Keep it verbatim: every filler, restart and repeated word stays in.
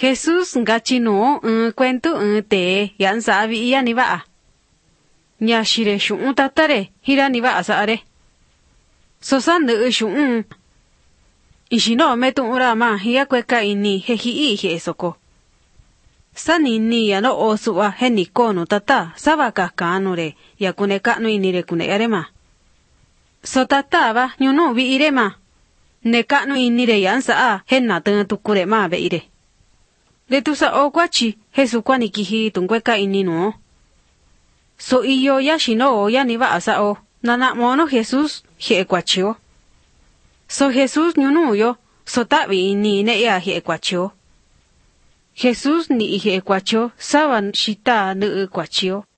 Jesús ngachinu un cuento un te yan sabi iya ni ba. Nya shire shu'un tatare hira ni ba asare. So san de shu'un. Ishino metu urama hiya kweka ini hehi ihe soko. Sani ni ya no osuwa heni konu tata sabaka kanure ya kune kanu inire kune yarema. So tata ba nyunu bi irema. Ne kanu inire yansa a henna tentu kure ma be ire. Le tusa o kwachi Jesu kwani kihi tunkweka ininu. So iyo ya shino ya ni ba asa o nana mono Jesus he kwachio. So Jesus nyunu yo so tabi ini ne ya he kwachio. Jesus ni ihe kwachio sawan shita ne kwachio.